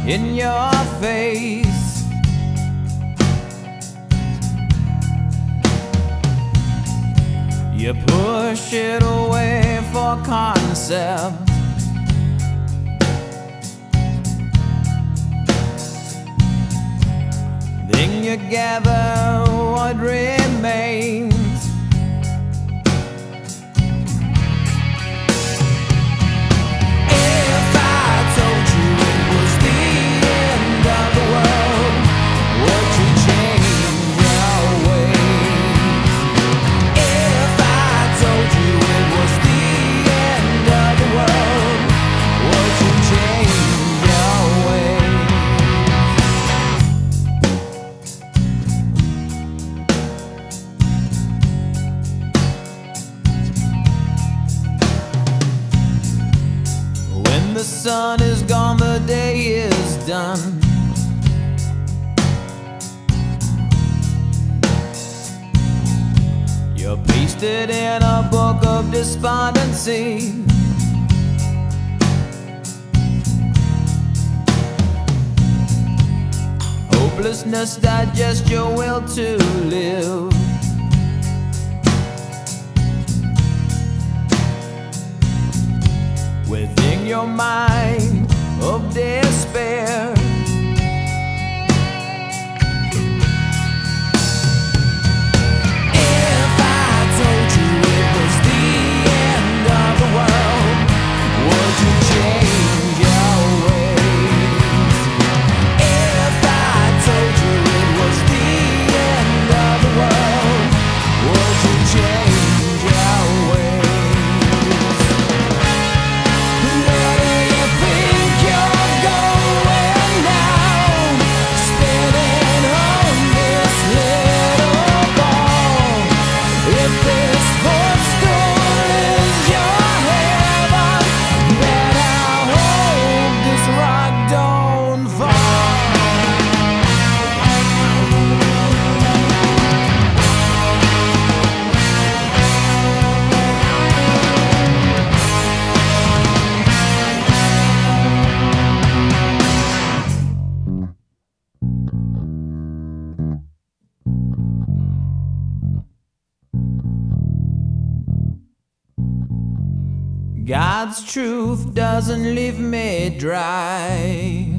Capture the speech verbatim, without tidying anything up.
in your face. You push it away for concept. Then you gather what remains. If I told you it was the end of the world, would you change your ways? If I told you it was the end of the world, would you change your ways? When the sun is gone, the day is done. You're pasted in a book of despondency. Hopelessness digests your will to live. Within your mind of despair, if I told you it was the end of the world, would you change your ways? If I told you it was the end of the world, would you change your ways? Where do you think you're going now? Spinning on this little ball. If this footstool is your heaven, then I hope this rock don't fall. God's truth doesn't leave me dry.